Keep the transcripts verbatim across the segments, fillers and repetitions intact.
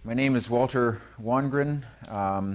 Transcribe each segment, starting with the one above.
My name is Walter Wangren. Um,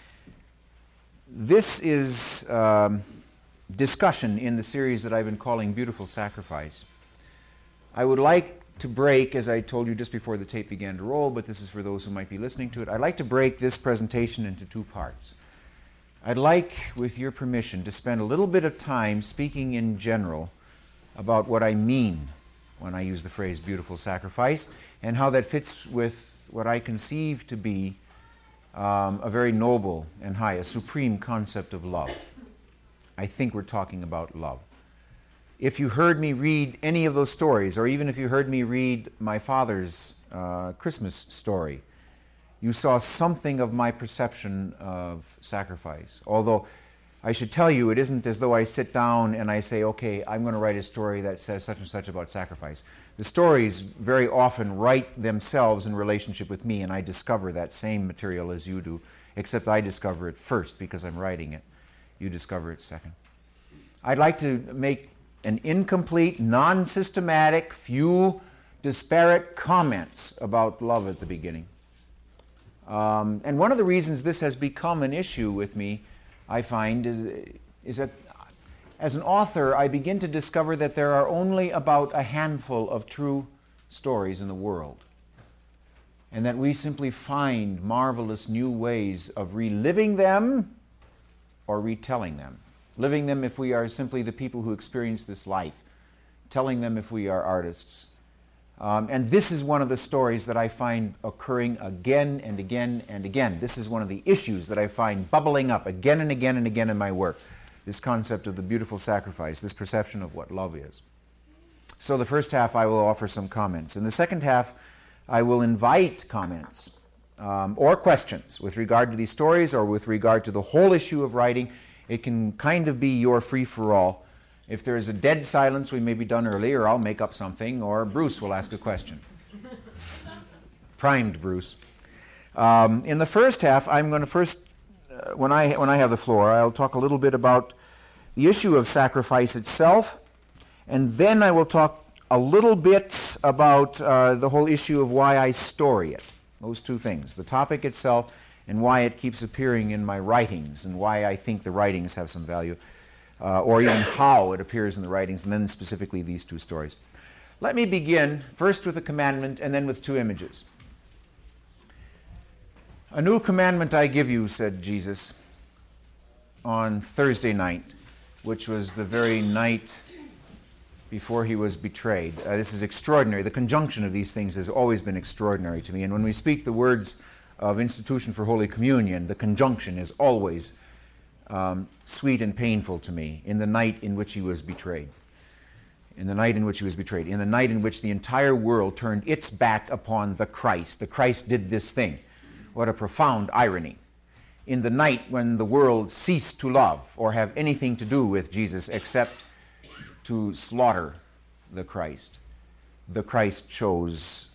this is um, discussion in the series that I've been calling Beautiful Sacrifice. I would like to break, as I told you just before the tape began to roll, but this is for those who might be listening to it, I'd like to break this presentation into two parts. I'd like, with your permission, to spend a little bit of time speaking in general about what I mean when I use the phrase beautiful sacrifice and how that fits with what I conceive to be um, a very noble and high, a supreme concept of love. I think we're talking about love. If you heard me read any of those stories, or even if you heard me read my father's uh, Christmas story, you saw something of my perception of sacrifice. Although I should tell you, it isn't as though I sit down and I say, okay, I'm going to write a story that says such and such about sacrifice. The stories very often write themselves in relationship with me, and I discover that same material as you do, except I discover it first because I'm writing it. You discover it second. I'd like to make an incomplete, non-systematic, few disparate comments about love at the beginning. Um, and one of the reasons this has become an issue with me, I find, is, is that as an author, I begin to discover that there are only about a handful of true stories in the world, and that we simply find marvelous new ways of reliving them or retelling them. Living them if we are simply the people who experience this life, telling them if we are artists. Um, and this is one of the stories that I find occurring again and again and again. This is one of the issues that I find bubbling up again and again and again in my work. This concept of the beautiful sacrifice, this perception of what love is. So the first half I will offer some comments. In the second half, I will invite comments um, or questions with regard to these stories or with regard to the whole issue of writing. It can kind of be your free-for-all. If there is a dead silence, we may be done early, or I'll make up something, or Bruce will ask a question. Primed Bruce. Um, in the first half, I'm going to first, uh, when I when I have the floor, I'll talk a little bit about the issue of sacrifice itself, and then I will talk a little bit about uh, the whole issue of why I story it. Those two things, the topic itself and why it keeps appearing in my writings, and why I think the writings have some value. Uh, or even how it appears in the writings, and then specifically these two stories. Let me begin first with a commandment and then with two images. A new commandment I give you, said Jesus on Thursday night, which was the very night before he was betrayed. Uh, this is extraordinary. The conjunction of these things has always been extraordinary to me, and when we speak the words of Institution for Holy Communion, the conjunction is always Um, sweet and painful to me. In the night in which he was betrayed. In the night in which he was betrayed. In the night in which the entire world turned its back upon the Christ. The Christ did this thing. What a profound irony. In the night when the world ceased to love or have anything to do with Jesus except to slaughter the Christ, the Christ chose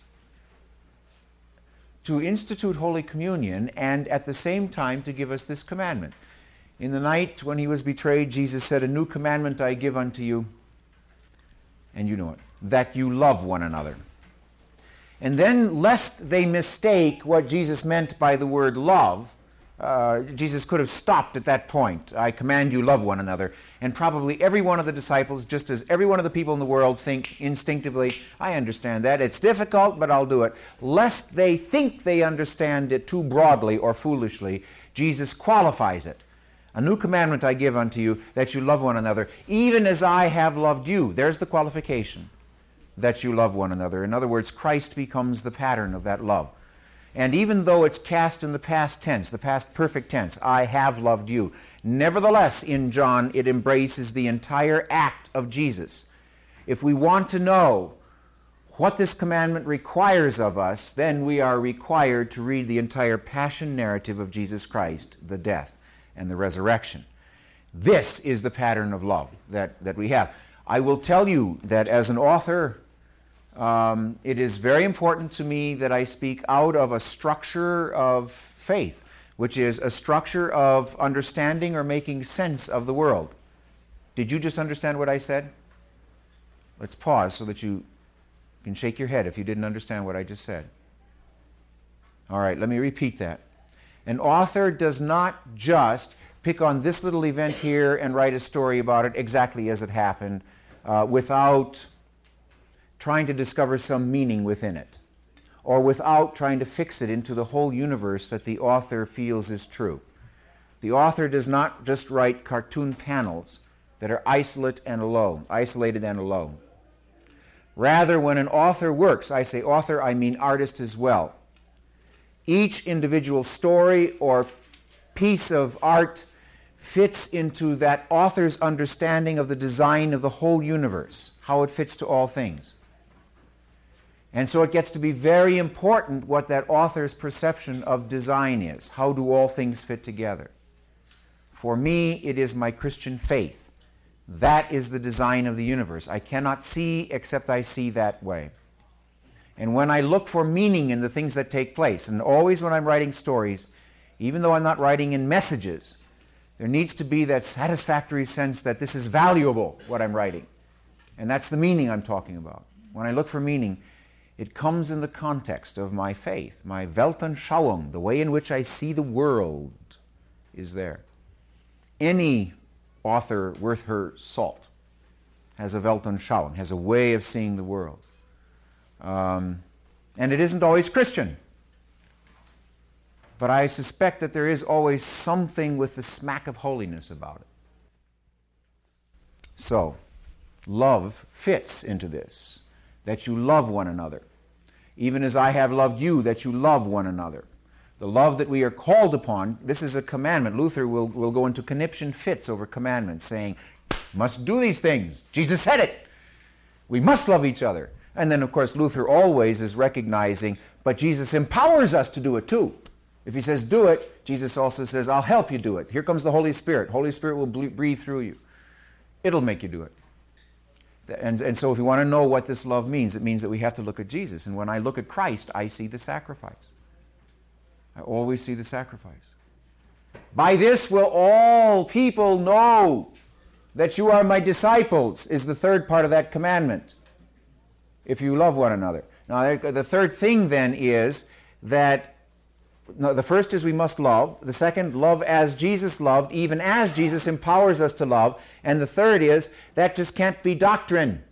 to institute Holy Communion and at the same time to give us this commandment. In the night when he was betrayed, Jesus said, "A new commandment I give unto you," and you know it, "that you love one another." And then, lest they mistake what Jesus meant by the word love, uh, Jesus could have stopped at that point. "I command you love one another." And probably every one of the disciples, just as every one of the people in the world, think instinctively, "I understand that. It's difficult, but I'll do it." Lest they think they understand it too broadly or foolishly, Jesus qualifies it. "A new commandment I give unto you, that you love one another, even as I have loved you." There's the qualification, that you love one another. In other words, Christ becomes the pattern of that love. And even though it's cast in the past tense, the past perfect tense, "I have loved you," nevertheless, in John, it embraces the entire act of Jesus. If we want to know what this commandment requires of us, then we are required to read the entire passion narrative of Jesus Christ, the death and the resurrection. This is the pattern of love that, that we have. I will tell you that as an author, um, it is very important to me that I speak out of a structure of faith, which is a structure of understanding or making sense of the world. Did you just understand what I said? Let's pause so that you can shake your head if you didn't understand what I just said. All right, let me repeat that. An author does not just pick on this little event here and write a story about it exactly as it happened uh, without trying to discover some meaning within it, or without trying to fix it into the whole universe that the author feels is true. The author does not just write cartoon panels that are isolate and alone, isolated and alone. Rather, when an author works, I say author, I mean artist as well. Each individual story or piece of art fits into that author's understanding of the design of the whole universe, how it fits to all things. And so it gets to be very important what that author's perception of design is. How do all things fit together? For me, it is my Christian faith. That is the design of the universe. I cannot see except I see that way. And when I look for meaning in the things that take place, and always when I'm writing stories, even though I'm not writing in messages, there needs to be that satisfactory sense that this is valuable, what I'm writing. And that's the meaning I'm talking about. When I look for meaning, it comes in the context of my faith, my Weltanschauung, the way in which I see the world is there. Any author worth her salt has a Weltanschauung, has a way of seeing the world. Um, and it isn't always Christian. But I suspect that there is always something with the smack of holiness about it. So, love fits into this, that you love one another, even as I have loved you, that you love one another. The love that we are called upon, this is a commandment. Luther will, will go into conniption fits over commandments, saying, must do these things. Jesus said it. We must love each other. And then, of course, Luther always is recognizing, but Jesus empowers us to do it too. If he says do it, Jesus also says, I'll help you do it. Here comes the Holy Spirit. Holy Spirit will breathe through you. It'll make you do it. And, and so if you want to know what this love means, it means that we have to look at Jesus. And when I look at Christ, I see the sacrifice. I always see the sacrifice. By this will all people know that you are my disciples, is the third part of that commandment. If you love one another. Now, the third thing then is that, no, the first is we must love. The second, love as Jesus loved, even as Jesus empowers us to love. And the third is, that just can't be doctrine.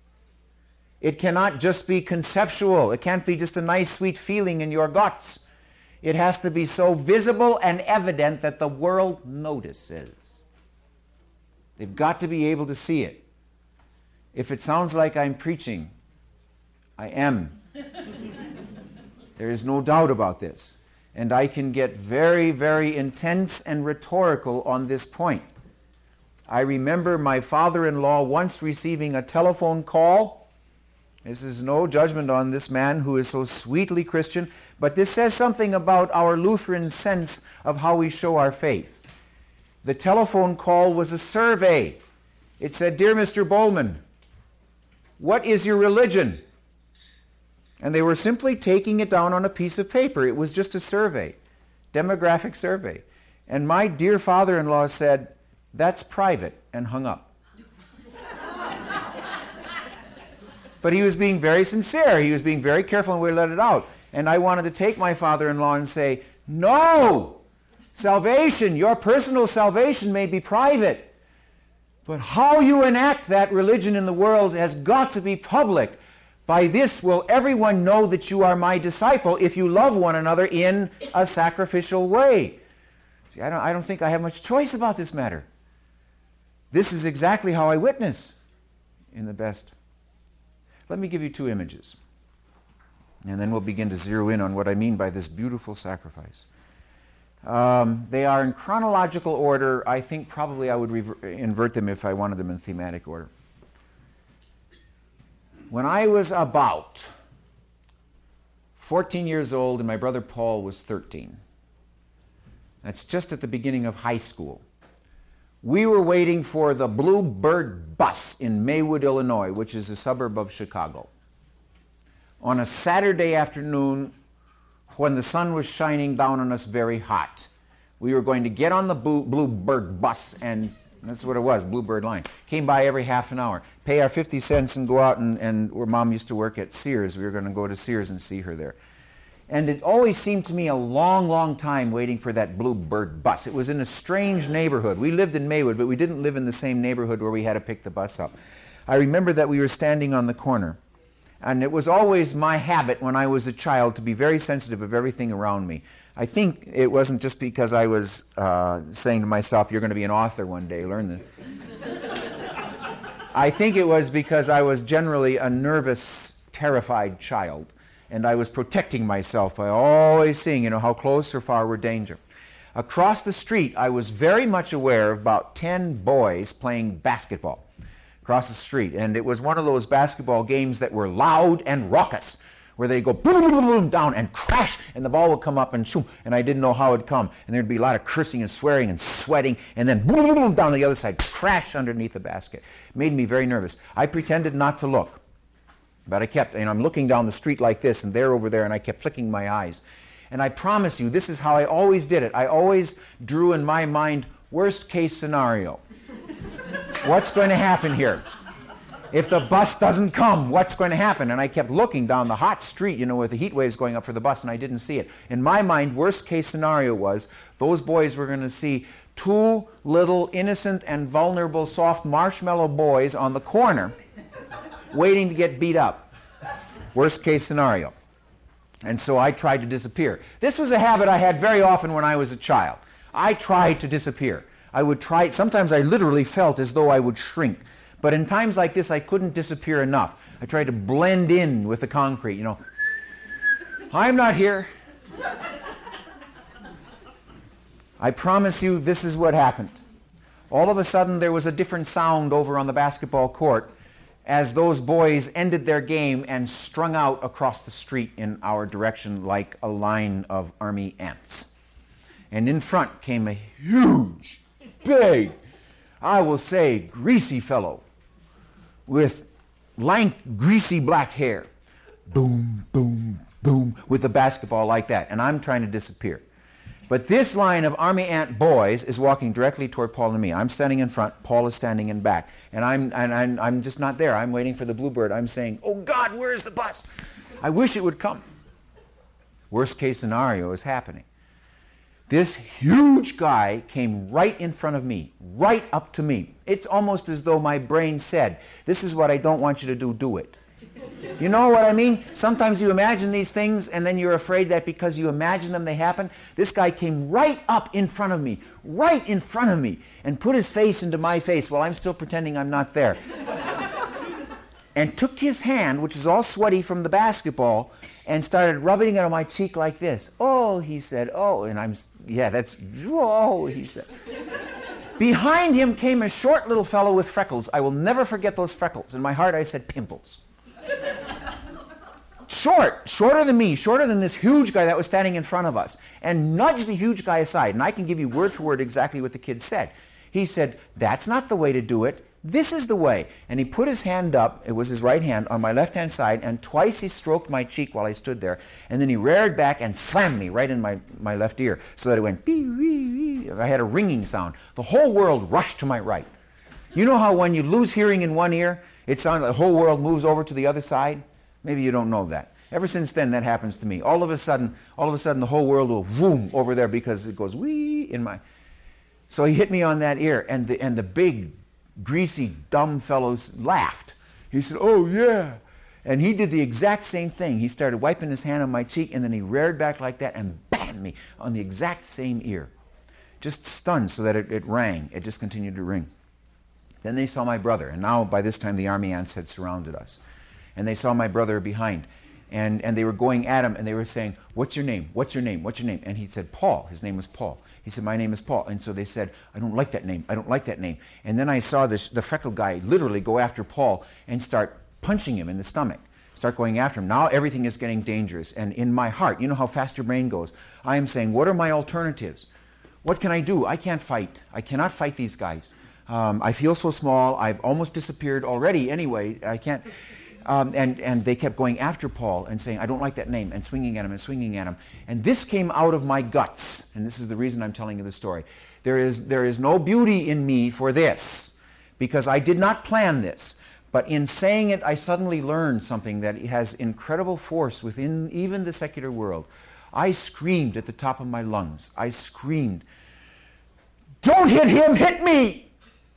It cannot just be conceptual. It can't be just a nice, sweet feeling in your guts. It has to be so visible and evident that the world notices. They've got to be able to see it. If it sounds like I'm preaching, I am. There is no doubt about this. And I can get very, very intense and rhetorical on this point. I remember my father-in-law once receiving a telephone call. This is no judgment on this man who is so sweetly Christian, but this says something about our Lutheran sense of how we show our faith. The telephone call was a survey. It said, Dear Mister Bowman, what is your religion? And they were simply taking it down on a piece of paper. It was just a survey, demographic survey. And my dear father-in-law said, that's private, and hung up. But he was being very sincere. He was being very careful and we let it out. And I wanted to take my father-in-law and say, no! Salvation, your personal salvation may be private. But how you enact that religion in the world has got to be public. By this will everyone know that you are my disciple if you love one another in a sacrificial way. See, I don't, I don't think I have much choice about this matter. This is exactly how I witness in the best. Let me give you two images. And then we'll begin to zero in on what I mean by this beautiful sacrifice. Um, they are in chronological order. I think probably I would rever- invert them if I wanted them in thematic order. When I was about fourteen years old and my brother Paul was thirteen, that's just at the beginning of high school, we were waiting for the Bluebird bus in Maywood, Illinois, which is a suburb of Chicago, on a Saturday afternoon when the sun was shining down on us very hot. We were going to get on the Bluebird bus, and that's what it was, Bluebird line. Came by every half an hour. Pay our fifty cents and go out, and, and where Mom used to work at Sears. We were going to go to Sears and see her there. And it always seemed to me a long, long time waiting for that Bluebird bus. It was in a strange neighborhood. We lived in Maywood, but we didn't live in the same neighborhood where we had to pick the bus up. I remember that we were standing on the corner. And it was always my habit when I was a child to be very sensitive of everything around me. I think it wasn't just because I was uh, saying to myself, you're going to be an author one day, learn this. I think it was because I was generally a nervous, terrified child. And I was protecting myself by always seeing, you know, how close or far were danger. Across the street, I was very much aware of about ten boys playing basketball across the street. And it was one of those basketball games that were loud and raucous, where they go boom, boom, boom, down and crash, and the ball would come up and shoom, and I didn't know how it would come. And there'd be a lot of cursing and swearing and sweating, and then boom, boom, boom, down the other side, crash underneath the basket. It made me very nervous. I pretended not to look. But I kept, and I'm looking down the street like this, and they're over there, and I kept flicking my eyes. And I promise you, this is how I always did it. I always drew in my mind, worst case scenario. What's going to happen here? If the bus doesn't come, what's going to happen? And I kept looking down the hot street, you know, with the heat waves going up for the bus, and I didn't see it. In my mind, worst case scenario was, those boys were going to see two little innocent and vulnerable soft marshmallow boys on the corner waiting to get beat up. Worst case scenario. And so I tried to disappear. This was a habit I had very often when I was a child. I tried to disappear. I would try, sometimes I literally felt as though I would shrink. But in times like this, I couldn't disappear enough. I tried to blend in with the concrete, you know. I'm not here. I promise you, this is what happened. All of a sudden, there was a different sound over on the basketball court as those boys ended their game and strung out across the street in our direction like a line of army ants. And in front came a huge, big, I will say, greasy fellow with lank, greasy black hair. Boom, boom, boom, with the basketball like that. And I'm trying to disappear. But this line of army ant boys is walking directly toward Paul and me. I'm standing in front, Paul is standing in back. And I'm, and I'm, I'm just not there. I'm waiting for the Bluebird. I'm saying, oh God, where's the bus? I wish it would come. Worst case scenario is happening. This huge guy came right in front of me, right up to me. It's almost as though my brain said, this is what I don't want you to do, do it. You know what I mean? Sometimes you imagine these things and then you're afraid that because you imagine them, they happen. This guy came right up in front of me, right in front of me, and put his face into my face while I'm still pretending I'm not there. And took his hand, which is all sweaty from the basketball, and started rubbing it on my cheek like this. Oh, he said, oh, and I'm, yeah, that's, whoa, he said. Behind him came a short little fellow with freckles. I will never forget those freckles. In my heart, I said, pimples. Short, shorter than me, shorter than this huge guy that was standing in front of us, and nudged the huge guy aside. And I can give you word for word exactly what the kid said. He said, that's not the way to do it. This is the way. And he put his hand up, it was his right hand, on my left-hand side, and twice he stroked my cheek while I stood there. And then he reared back and slammed me right in my, my left ear, so that it went, bee, wee, wee. I had a ringing sound. The whole world rushed to my right. You know how when you lose hearing in one ear, it sounds like the whole world moves over to the other side? Maybe you don't know that. Ever since then, that happens to me. All of a sudden, all of a sudden, the whole world will boom over there because it goes wee in my... So he hit me on that ear, and the, and the big, greasy, dumb fellows laughed. He said, oh, yeah. And he did the exact same thing. He started wiping his hand on my cheek, and then he reared back like that and bam me on the exact same ear. Just stunned so that it, it rang. It just continued to ring. Then they saw my brother, and now by this time the army ants had surrounded us. And they saw my brother behind, and, and they were going at him, and they were saying, what's your name? What's your name? What's your name? And he said, Paul. His name was Paul. He said, my name is Paul. And so they said, I don't like that name. I don't like that name. And then I saw this, the freckled guy literally go after Paul and start punching him in the stomach, start going after him. Now everything is getting dangerous. And in my heart, you know how fast your brain goes, I am saying, what are my alternatives? What can I do? I can't fight. I cannot fight these guys. Um, I feel so small. I've almost disappeared already anyway. I can't. Um, and, and they kept going after Paul and saying, I don't like that name, and swinging at him and swinging at him. And this came out of my guts. And this is the reason I'm telling you the story. There is, there is no beauty in me for this, because I did not plan this. But in saying it, I suddenly learned something that has incredible force within even the secular world. I screamed at the top of my lungs. I screamed, "Don't hit him, hit me!"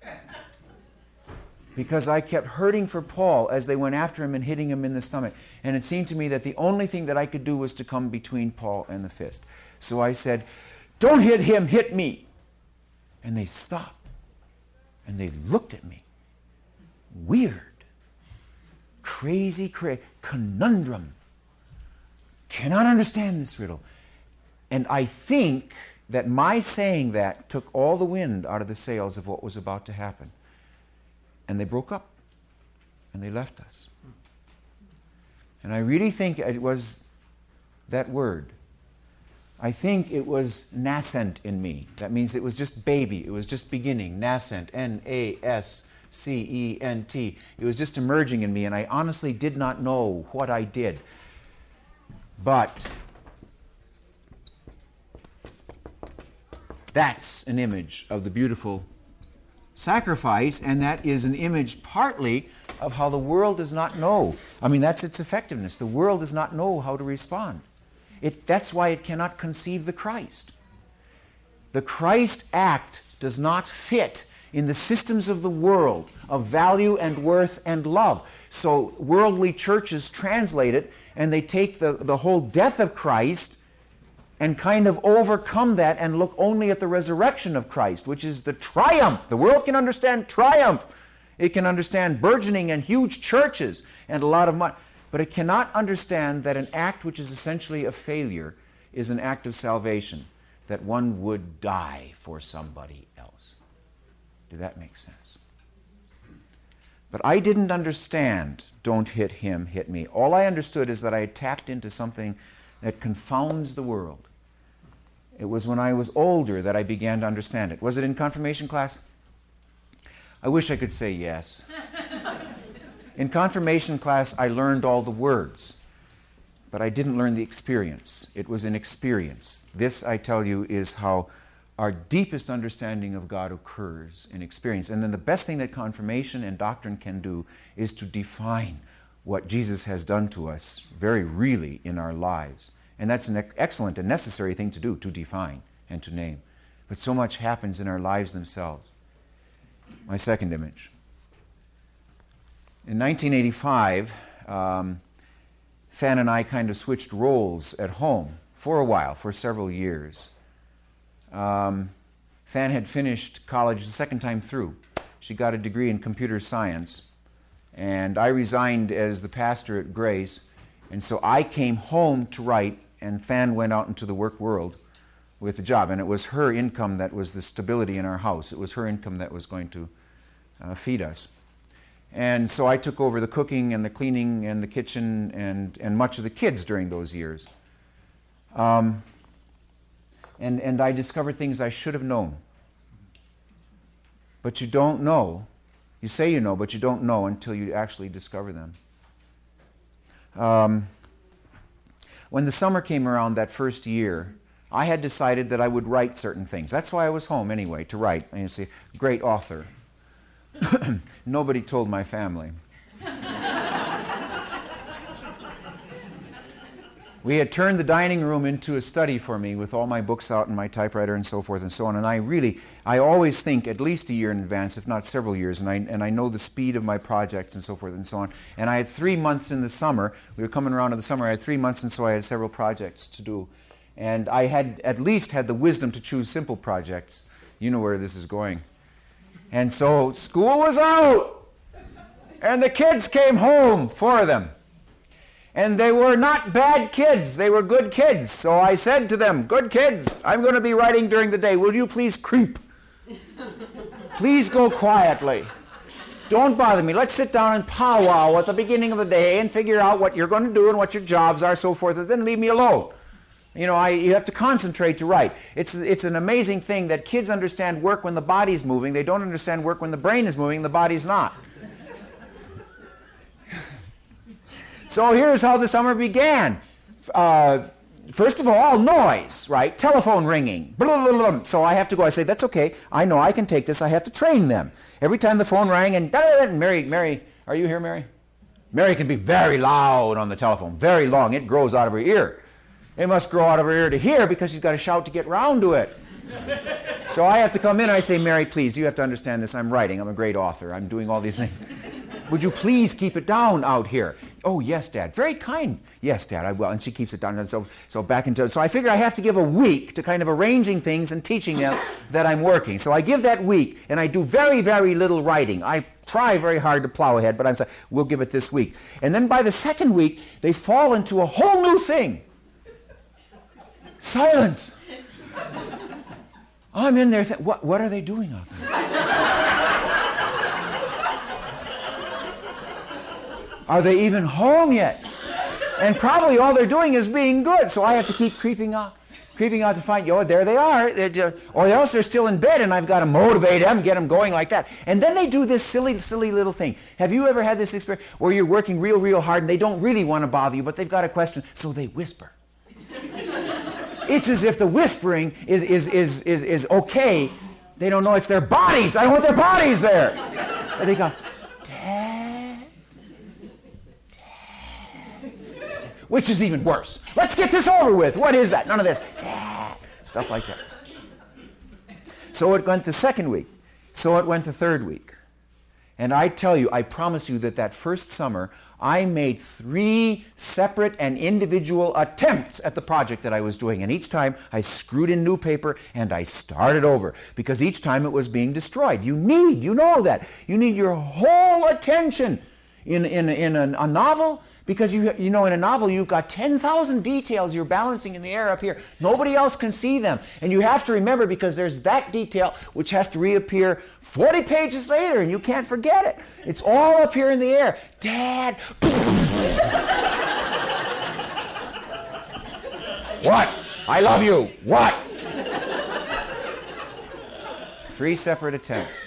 Because I kept hurting for Paul as they went after him and hitting him in the stomach. And it seemed to me that the only thing that I could do was to come between Paul and the fist. So I said, "Don't hit him, hit me!" And they stopped. And they looked at me. Weird. Crazy, crazy. Conundrum. Cannot understand this riddle. And I think that my saying that took all the wind out of the sails of what was about to happen. And they broke up. And they left us. And I really think it was that word. I think it was nascent in me. That means it was just baby. It was just beginning. Nascent. N A S C E N T. It was just emerging in me, and I honestly did not know what I did. But that's an image of the beautiful sacrifice, and that is an image partly of how the world does not know. I mean, that's its effectiveness. The world does not know how to respond. It, that's why it cannot conceive the Christ. The Christ act does not fit in the systems of the world of value and worth and love. So worldly churches translate it, and they take the, the whole death of Christ and kind of overcome that and look only at the resurrection of Christ, which is the triumph. The world can understand triumph. It can understand burgeoning and huge churches and a lot of money. But it cannot understand that an act which is essentially a failure is an act of salvation, that one would die for somebody else. Did that make sense? But I didn't understand, "Don't hit him, hit me." All I understood is that I had tapped into something that confounds the world. It was when I was older that I began to understand it. Was it in confirmation class? I wish I could say yes. In confirmation class, I learned all the words, but I didn't learn the experience. It was an experience. This, I tell you, is how our deepest understanding of God occurs in experience. And then the best thing that confirmation and doctrine can do is to define what Jesus has done to us very really in our lives. And that's an excellent and necessary thing to do, to define and to name. But so much happens in our lives themselves. My second image. In nineteen eighty-five, um, Fan and I kind of switched roles at home for a while, for several years. Um, Fan had finished college the second time through. She got a degree in computer science, and I resigned as the pastor at Grace, and so I came home to write, and Fan went out into the work world with a job, and it was her income that was the stability in our house. It was her income that was going to uh, feed us. And so I took over the cooking and the cleaning and the kitchen and, and much of the kids during those years. Um, and, and I discovered things I should have known. But you don't know. You say you know, but you don't know until you actually discover them. Um, when the summer came around that first year, I had decided that I would write certain things. That's why I was home anyway, to write. And you see, great author. Nobody told my family. We had turned the dining room into a study for me with all my books out and my typewriter and so forth and so on. And I really, I always think at least a year in advance, if not several years, and I, and I know the speed of my projects and so forth and so on. And I had three months in the summer. We were coming around to the summer. I had three months, and so I had several projects to do. And I had at least had the wisdom to choose simple projects. You know where this is going. And so school was out, and the kids came home, four of them. And they were not bad kids, they were good kids. So I said to them, "Good kids, I'm going to be writing during the day. Will you please creep? Please go quietly. Don't bother me. Let's sit down and powwow at the beginning of the day and figure out what you're going to do and what your jobs are, so forth, and then leave me alone." You know, I, you have to concentrate to write. It's, it's an amazing thing that kids understand work when the body's moving. They don't understand work when the brain is moving and the body's not. So here's how the summer began. Uh, first of all, noise, right? Telephone ringing. Blah, blah, blah. So I have to go. I say, "That's okay. I know I can take this. I have to train them." Every time the phone rang and, and Mary, Mary, Are you here, Mary? Mary can be very loud on the telephone, very long. It grows out of her ear. It must grow out of her ear to here because she's got to shout to get round to it. So I have to come in and I say, Mary, please, you have to understand this. I'm writing. I'm a great author. I'm doing all these things. Would you please keep it down out here? Oh, yes, Dad. Very kind. Yes, Dad, I will. And she keeps it down. And so, so back into So I figure I have to give a week to kind of arranging things and teaching them that I'm working. So I give that week, and I do very, very little writing. I try very hard to plow ahead, but I'm saying, we'll give it this week. And then by the second week, they fall into a whole new thing. Silence. I'm in there. Th- what, what are they doing out there? Are they even home yet? And probably all they're doing is being good. So I have to keep creeping out, creeping out to find, oh, there they are. Just, or else they're still in bed, and I've got to motivate them, get them going like that. And then they do this silly, silly little thing. Have you ever had this experience where you're working real, real hard, and they don't really want to bother you, but they've got a question, so they whisper? It's as if the whispering is, is, is, is, is okay. They don't know it's their bodies. I don't want their bodies there. And they go, Dad, Dad, which is even worse. Let's get this over with. What is that? None of this. Dad, stuff like that. So it went to second week. So it went to third week. And I tell you, I promise you that that first summer, I made three separate and individual attempts at the project that I was doing. And each time I screwed in new paper and I started over because each time it was being destroyed. You need, you know that. You need your whole attention in, in, in a, a novel because, you, you know, in a novel you've got ten thousand details you're balancing in the air up here. Nobody else can see them. And you have to remember because there's that detail which has to reappear forty pages later, and you can't forget it. It's all up here in the air. Dad. What? I love you. What? Three separate attempts.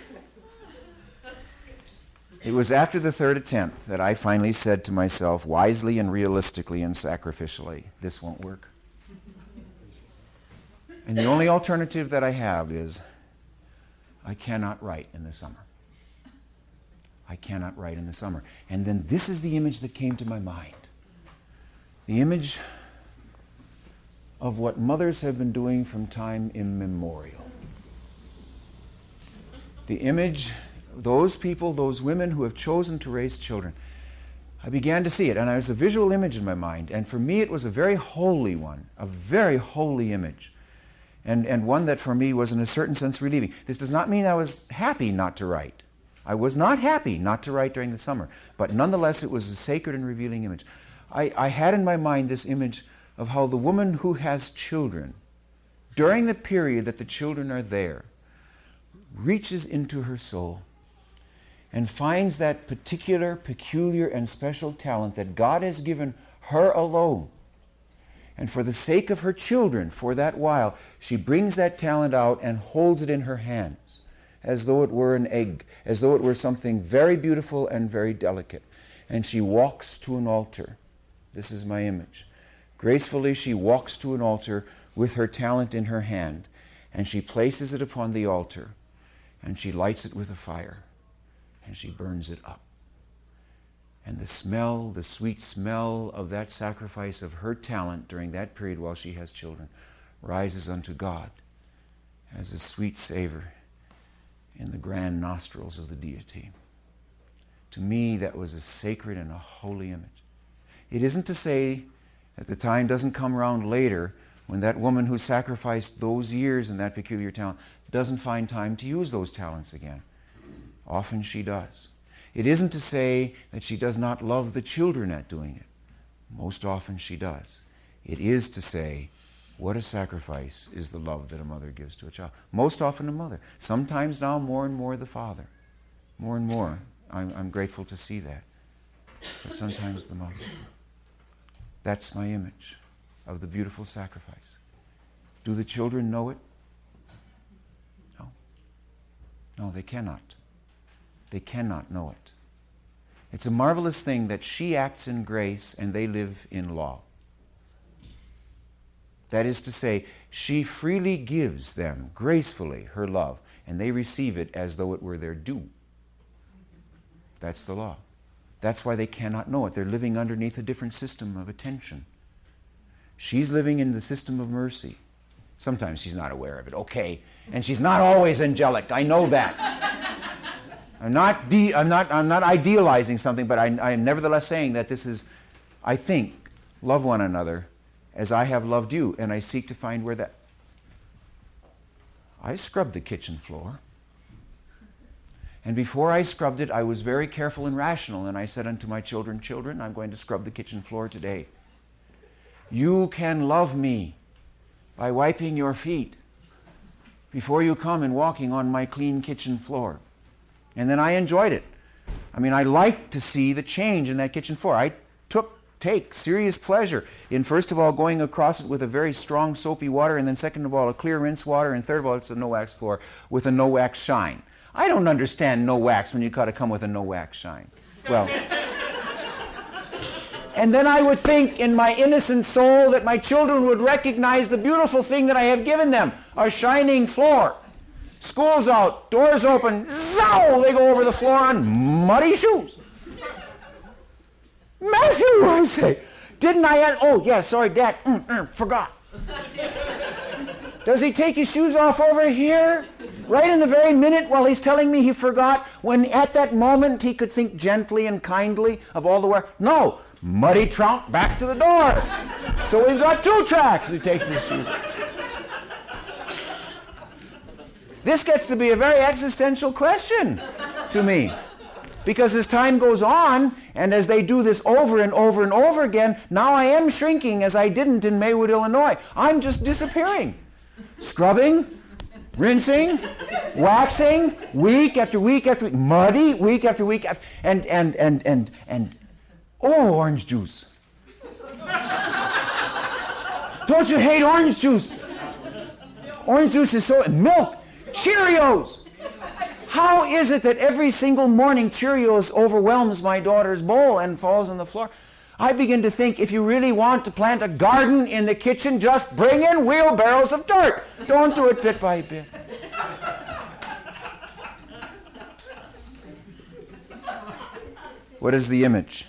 It was after the third attempt that I finally said to myself, wisely and realistically and sacrificially, this won't work. And the only alternative that I have is I cannot write in the summer. I cannot write in the summer. And then this is the image that came to my mind. The image of what mothers have been doing from time immemorial. The image, those people, those women who have chosen to raise children. I began to see it, and it was a visual image in my mind. And for me, it was a very holy one, a very holy image. And, and one that for me was in a certain sense relieving. This does not mean I was happy not to write. I was not happy not to write during the summer, but nonetheless it was a sacred and revealing image. I, I had in my mind this image of how the woman who has children, during the period that the children are there, reaches into her soul and finds that particular, peculiar, and special talent that God has given her alone. And for the sake of her children, for that while, she brings that talent out and holds it in her hands, as though it were an egg, as though it were something very beautiful and very delicate. And she walks to an altar. This is my image. Gracefully, she walks to an altar with her talent in her hand, and she places it upon the altar, and she lights it with a fire, and she burns it up. And the smell, the sweet smell of that sacrifice of her talent during that period while she has children rises unto God as a sweet savor in the grand nostrils of the deity. To me, that was a sacred and a holy image. It isn't to say that the time doesn't come around later when that woman who sacrificed those years and that peculiar talent doesn't find time to use those talents again. Often she does. It isn't to say that she does not love the children at doing it. Most often she does. It is to say, what a sacrifice is the love that a mother gives to a child. Most often a mother. Sometimes now more and more the father. More and more. I'm, I'm grateful to see that. But sometimes the mother. That's my image of the beautiful sacrifice. Do the children know it? No. No, they cannot. They cannot know it. It's a marvelous thing that she acts in grace and they live in law. That is to say, she freely gives them, gracefully, her love, and they receive it as though it were their due. That's the law. That's why they cannot know it. They're living underneath a different system of attention. She's living in the system of mercy. Sometimes she's not aware of it, okay. And she's not always angelic, I know that. I'm not, de- I'm not, I'm not idealizing something, but I, I am nevertheless saying that this is, I think, love one another as I have loved you, and I seek to find where that... I scrubbed the kitchen floor. And before I scrubbed it, I was very careful and rational, and I said unto my children, children, I'm going to scrub the kitchen floor today. You can love me by wiping your feet before you come and walking on my clean kitchen floor. And then I enjoyed it. I mean, I liked to see the change in that kitchen floor. I took, take serious pleasure in, first of all, going across it with a very strong soapy water, and then second of all, a clear rinse water, and third of all, it's a no-wax floor with a no-wax shine. I don't understand no wax when you got to come with a no-wax shine. Well, and then I would think in my innocent soul that my children would recognize the beautiful thing that I have given them, a shining floor. School's out, doors open, zow, they go over the floor on muddy shoes. Matthew, I say, didn't I ask? Oh, yeah, sorry, Dad, mm, mm, forgot. Does he take his shoes off over here? Right in the very minute while he's telling me he forgot, when at that moment he could think gently and kindly of all the way. No, muddy trout back to the door. So we've got two tracks. He takes his shoes off. This gets to be a very existential question to me. Because as time goes on, and as they do this over and over and over again, now I am shrinking as I didn't in Maywood, Illinois. I'm just disappearing. Scrubbing, rinsing, waxing, week after week after week, muddy, week after week, after, and, and, and, and, and, oh, orange juice. Don't you hate orange juice? Orange juice is so, milk, Cheerios. How is it that every single morning Cheerios overwhelms my daughter's bowl and falls on the floor? I begin to think, if you really want to plant a garden in the kitchen, just bring in wheelbarrows of dirt. Don't do it bit by bit. What is the image?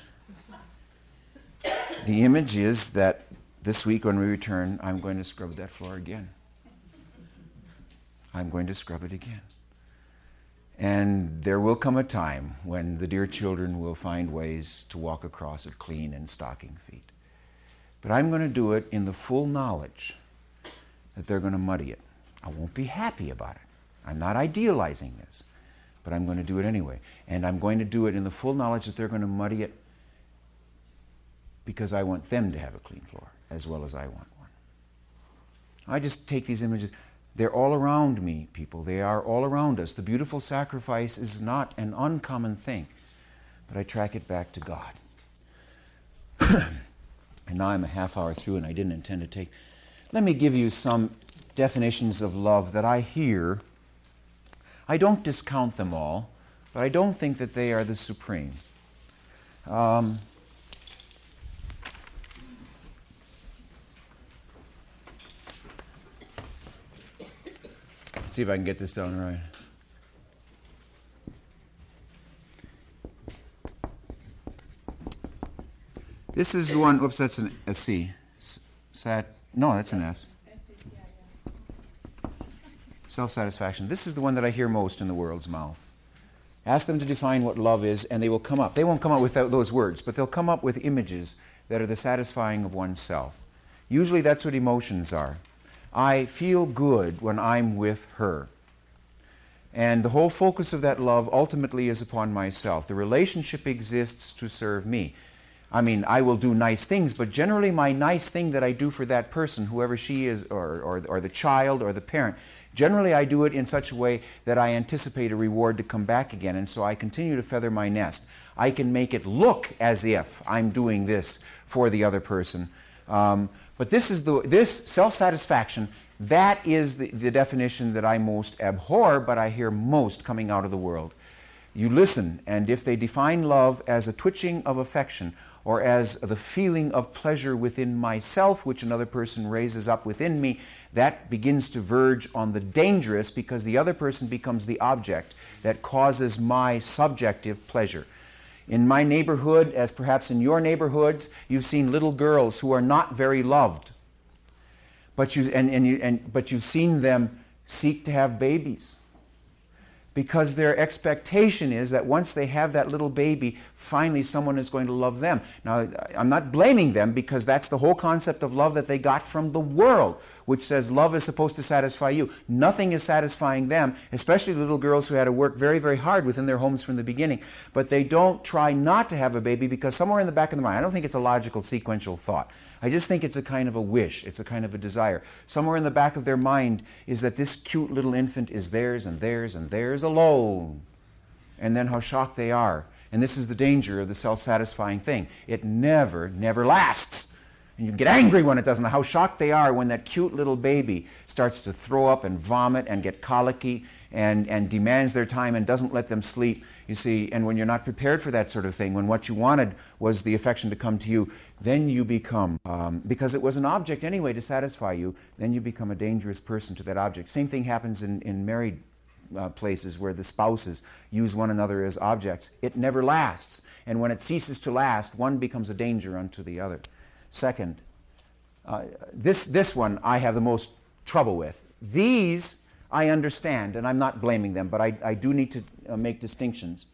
The image is that this week when we return, I'm going to scrub that floor again. I'm going to scrub it again. And there will come a time when the dear children will find ways to walk across it clean and stocking feet. But I'm going to do it in the full knowledge that they're going to muddy it. I won't be happy about it. I'm not idealizing this, but I'm going to do it anyway. And I'm going to do it in the full knowledge that they're going to muddy it because I want them to have a clean floor as well as I want one. I just take these images. They're all around me, people. They are all around us. The beautiful sacrifice is not an uncommon thing, but I track it back to God. And now I'm a half hour through and I didn't intend to take... Let me give you some definitions of love that I hear. I don't discount them all, but I don't think that they are the supreme. Um, see if I can get this down right. This is the one, oops, that's an, a C. S- sat, no, that's an S. Self-satisfaction. This is the one that I hear most in the world's mouth. Ask them to define what love is, and they will come up. They won't come up with those words, but they'll come up with images that are the satisfying of oneself. Usually that's what emotions are. I feel good when I'm with her. And the whole focus of that love ultimately is upon myself. The relationship exists to serve me. I mean, I will do nice things, but generally my nice thing that I do for that person, whoever she is, or, or, or the child or the parent, generally I do it in such a way that I anticipate a reward to come back again, and so I continue to feather my nest. I can make it look as if I'm doing this for the other person. Um, but this is the this self-satisfaction, that is the, the definition that I most abhor, but I hear most coming out of the world. You listen, and if they define love as a twitching of affection, or as the feeling of pleasure within myself, which another person raises up within me, that begins to verge on the dangerous, because the other person becomes the object that causes my subjective pleasure. In my neighborhood, as perhaps in your neighborhoods, you've seen little girls who are not very loved. But, you, and, and you, and, but you've seen them seek to have babies. Because their expectation is that once they have that little baby, finally someone is going to love them. Now, I'm not blaming them, because that's the whole concept of love that they got from the world, which says love is supposed to satisfy you. Nothing is satisfying them, especially little girls who had to work very, very hard within their homes from the beginning. But they don't try not to have a baby, because somewhere in the back of their mind, I don't think it's a logical, sequential thought. I just think it's a kind of a wish. It's a kind of a desire. Somewhere in the back of their mind is that this cute little infant is theirs and theirs and theirs alone. And then how shocked they are. And this is the danger of the self-satisfying thing. It never, never lasts. And you get angry when it doesn't. How shocked they are when that cute little baby starts to throw up and vomit and get colicky and, and demands their time and doesn't let them sleep. You see, and when you're not prepared for that sort of thing, when what you wanted was the affection to come to you, then you become, um, because it was an object anyway to satisfy you, then you become a dangerous person to that object. Same thing happens in, in married uh, places where the spouses use one another as objects. It never lasts. And when it ceases to last, one becomes a danger unto the other. Second, uh, this, this one I have the most trouble with. These I understand, and I'm not blaming them, but I, I do need to uh, make distinctions.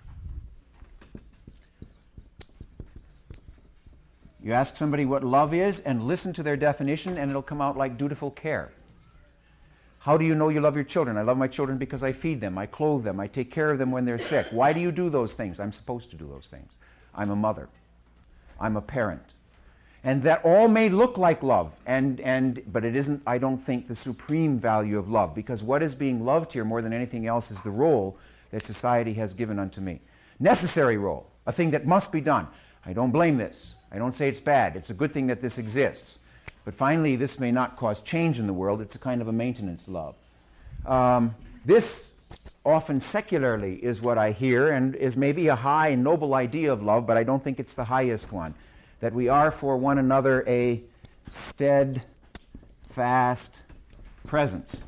You ask somebody what love is and listen to their definition, and it'll come out like dutiful care. How do you know you love your children? I love my children because I feed them, I clothe them, I take care of them when they're sick. Why do you do those things? I'm supposed to do those things. I'm a mother. I'm a parent. And that all may look like love, and, and, but it isn't, I don't think, the supreme value of love, because what is being loved here more than anything else is the role that society has given unto me. Necessary role, a thing that must be done. I don't blame this. I don't say it's bad. It's a good thing that this exists. But finally, this may not cause change in the world. It's a kind of a maintenance love. Um, this often secularly is what I hear, and is maybe a high and noble idea of love, but I don't think it's the highest one. That we are for one another a steadfast presence.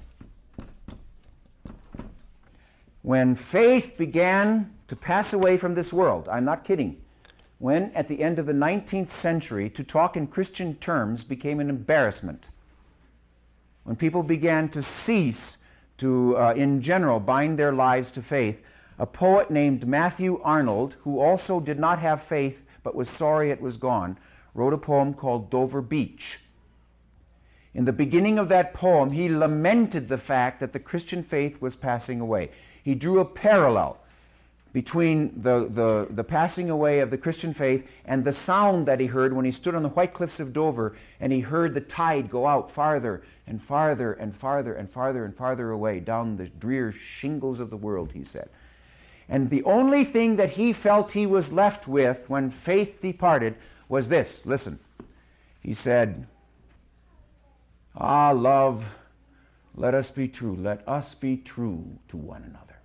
When faith began to pass away from this world, I'm not kidding, when at the end of the nineteenth century to talk in Christian terms became an embarrassment, when people began to cease to, uh, in general, bind their lives to faith, a poet named Matthew Arnold, who also did not have faith but was sorry it was gone, wrote a poem called Dover Beach. In the beginning of that poem, he lamented the fact that the Christian faith was passing away. He drew a parallel between the, the, the passing away of the Christian faith and the sound that he heard when he stood on the white cliffs of Dover and he heard the tide go out farther and farther and farther and farther and farther away down the drear shingles of the world, he said. And the only thing that he felt he was left with when faith departed was this. Listen. He said, "Ah, love, let us be true. Let us be true to one another.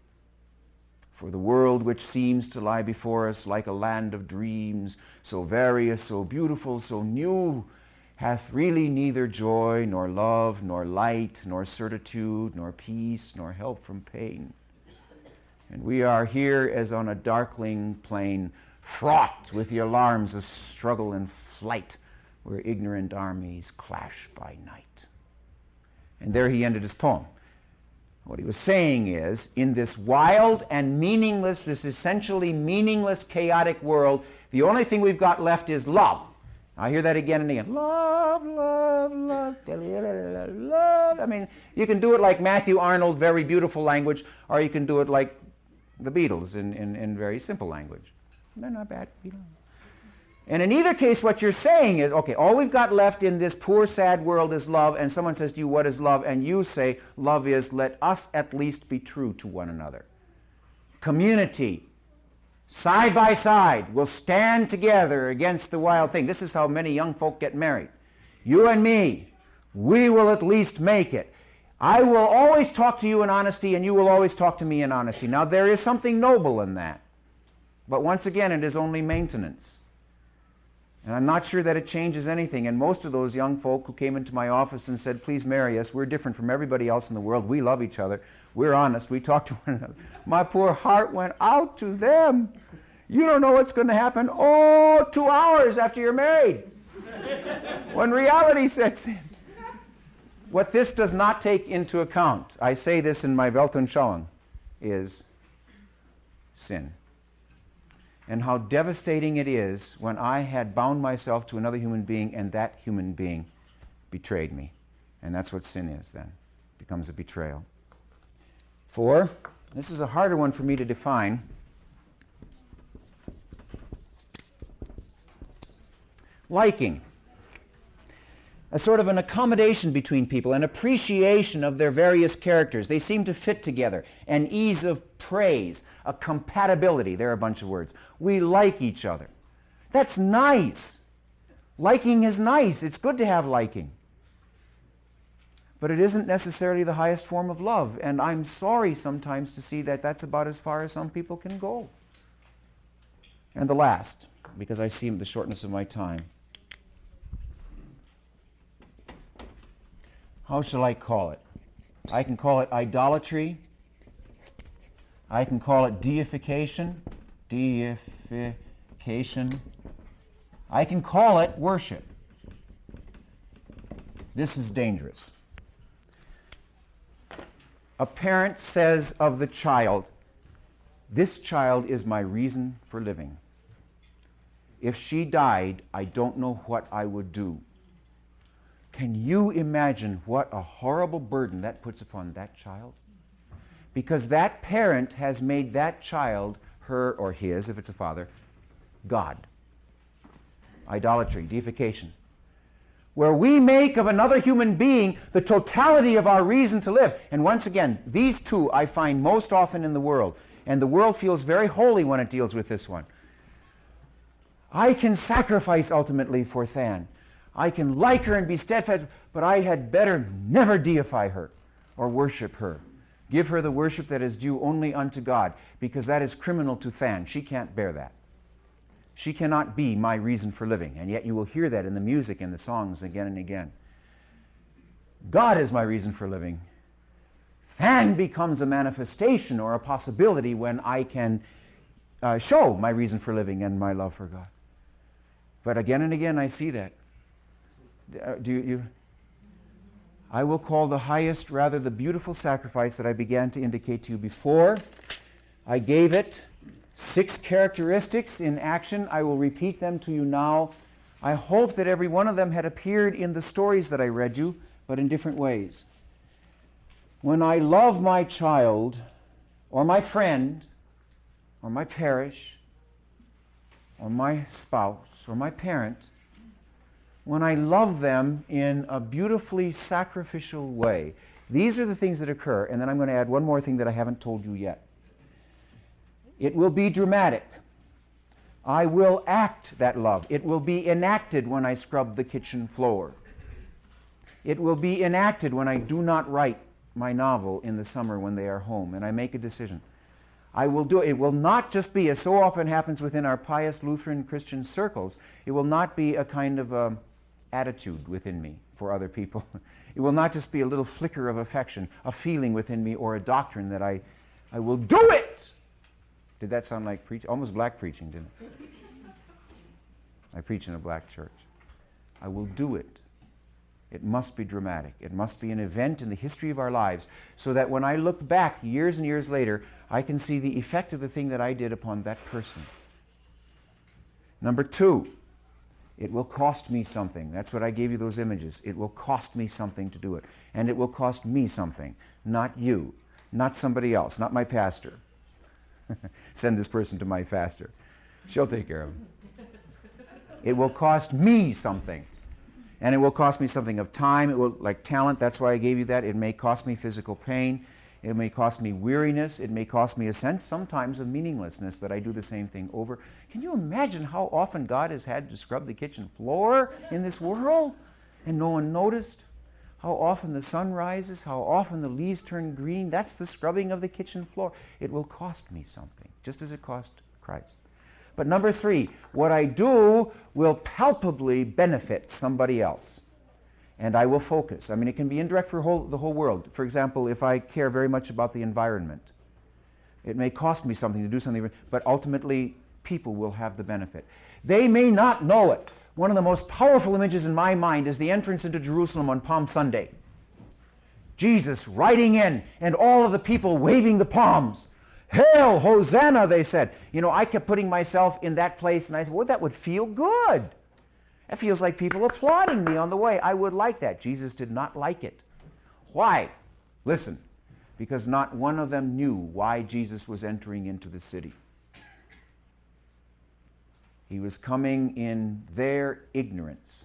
For the world which seems to lie before us like a land of dreams, so various, so beautiful, so new, hath really neither joy, nor love, nor light, nor certitude, nor peace, nor help from pain. And we are here as on a darkling plain, fraught with the alarms of struggle and flight, where ignorant armies clash by night." And there he ended his poem. What he was saying is, in this wild and meaningless, this essentially meaningless, chaotic world, the only thing we've got left is love. I hear that again and again. Love, love, love, love. I mean, you can do it like Matthew Arnold, very beautiful language, or you can do it like the Beatles in, in, in very simple language. They're not bad. And in either case, what you're saying is, okay, all we've got left in this poor, sad world is love, and someone says to you, what is love? And you say, love is, let us at least be true to one another. Community, side by side, will stand together against the wild thing. This is how many young folk get married. You and me, we will at least make it. I will always talk to you in honesty, and you will always talk to me in honesty. Now, there is something noble in that. But once again, it is only maintenance. And I'm not sure that it changes anything. And most of those young folk who came into my office and said, please marry us, we're different from everybody else in the world. We love each other. We're honest. We talk to one another. My poor heart went out to them. You don't know what's going to happen, oh, two hours after you're married, when reality sets in. What this does not take into account, I say this in my Weltanschauung, is sin. And how devastating it is when I had bound myself to another human being and that human being betrayed me. And that's what sin is then. It becomes a betrayal. Four, this is a harder one for me to define. Liking. A sort of an accommodation between people, an appreciation of their various characters. They seem to fit together. An ease of praise, a compatibility. There are a bunch of words. We like each other. That's nice. Liking is nice. It's good to have liking. But it isn't necessarily the highest form of love. And I'm sorry sometimes to see that that's about as far as some people can go. And the last, because I see the shortness of my time. How shall I call it? I can call it idolatry. I can call it deification. Deification. I can call it worship. This is dangerous. A parent says of the child, "This child is my reason for living. If she died, I don't know what I would do." Can you imagine what a horrible burden that puts upon that child? Because that parent has made that child, her or his, if it's a father, God. Idolatry, deification. Where we make of another human being the totality of our reason to live. And once again, these two I find most often in the world. And the world feels very holy when it deals with this one. I can sacrifice ultimately for Than. I can like her and be steadfast, but I had better never deify her or worship her. Give her the worship that is due only unto God, because that is criminal to Than. She can't bear that. She cannot be my reason for living, and yet you will hear that in the music and the songs again and again. God is my reason for living. Than becomes a manifestation or a possibility when I can uh, show my reason for living and my love for God. But again and again I see that. Uh, do you? I will call the highest, rather the beautiful sacrifice that I began to indicate to you before. I gave it six characteristics in action. I will repeat them to you now. I hope that every one of them had appeared in the stories that I read you, but in different ways. When I love my child, or my friend, or my parish, or my spouse, or my parent, when I love them in a beautifully sacrificial way. These are the things that occur, and then I'm going to add one more thing that I haven't told you yet. It will be dramatic. I will act that love. It will be enacted when I scrub the kitchen floor. It will be enacted when I do not write my novel in the summer when they are home, and I make a decision. I will do it. It will not just be, as so often happens within our pious Lutheran Christian circles, it will not be a kind of a attitude within me for other people. It will not just be a little flicker of affection, a feeling within me, or a doctrine that I, I will do it. Did that sound like preach? Almost black preaching, didn't it? I preach in a black church. I will do it. It must be dramatic. It must be an event in the history of our lives, so that when I look back years and years later, I can see the effect of the thing that I did upon that person. Number two, it will cost me something. That's what I gave you those images. It will cost me something to do it. And it will cost me something, not you, not somebody else, not my pastor. Send this person to my pastor. She'll take care of him. It will cost me something. And it will cost me something of time. It will, like talent, that's why I gave you that. It may cost me physical pain. It may cost me weariness. It may cost me a sense sometimes of meaninglessness that I do the same thing over. Can you imagine how often God has had to scrub the kitchen floor in this world and no one noticed? How often the sun rises, how often the leaves turn green. That's the scrubbing of the kitchen floor. It will cost me something, just as it cost Christ. But number three, what I do will palpably benefit somebody else. And I will focus. I mean, it can be indirect for whole, the whole world. For example, if I care very much about the environment, it may cost me something to do something, but ultimately people will have the benefit. They may not know it. One of the most powerful images in my mind is the entrance into Jerusalem on Palm Sunday. Jesus riding in, and all of the people waving the palms. Hail, Hosanna, they said. You know, I kept putting myself in that place, and I said, well, that would feel good. It feels like people applauding me on the way. I would like that. Jesus did not like it. Why? Listen, because not one of them knew why Jesus was entering into the city. He was coming in their ignorance.